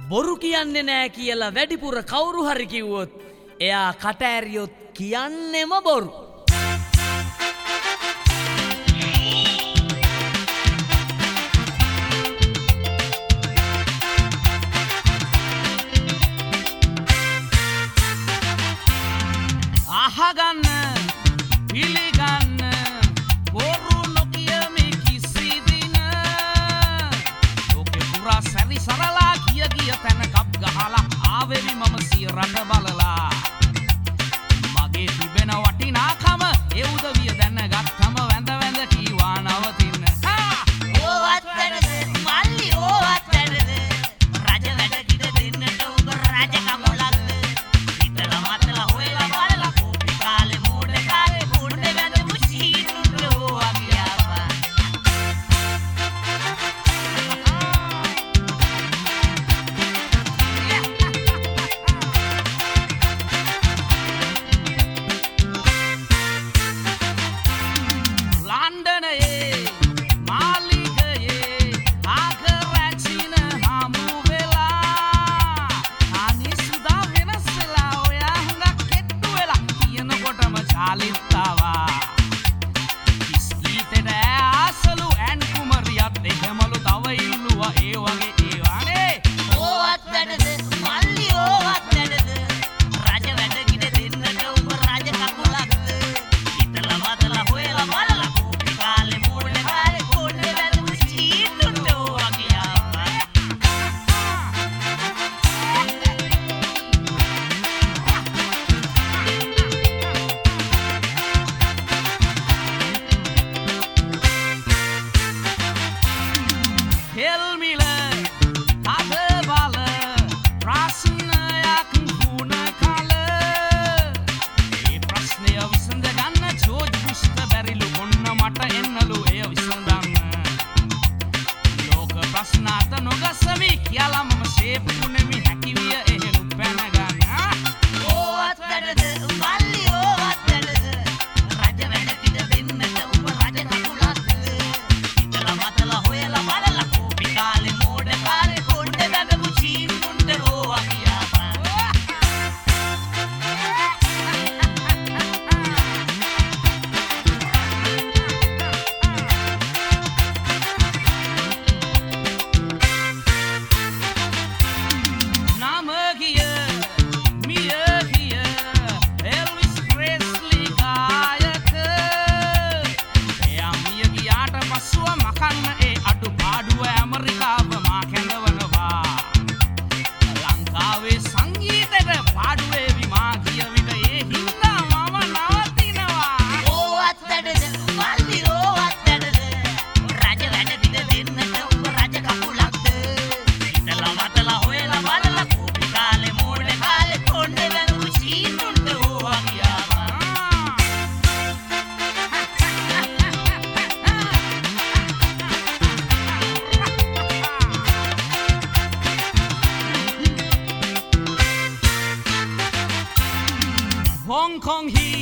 බොරු කියන්නේ නෑ කියලා වැඩිපුර කවුරු හරි කිව්වොත් එයා කට ඇරියොත් කියන්නෙම බොරු. අහගන්න පිළිගන්න බොරු නොකිය මේ කිසි දින ලෝකෙ පුරා සැරි සරලා කිය තැන කප් ගහලා ආවෙවි මම සිය රට බලලා මගේ තිබෙන වටිනාකම ඒ උදවිය දැනගත්තම වැඳ වැඳ කීවා නවතින්න. ඕවත් වැඩද මල්ලි ඕවත් වැඩද රජ වැඩ කිට දෙන්නට ඔබ රජකම ලක්ද හිතලා මතලා හොයලා බලලා කෝපි කාලේ මෝඩ කාලේ පොඩ වැඳ මුචීනුට ඕවා කියාවා. Hong Kong here.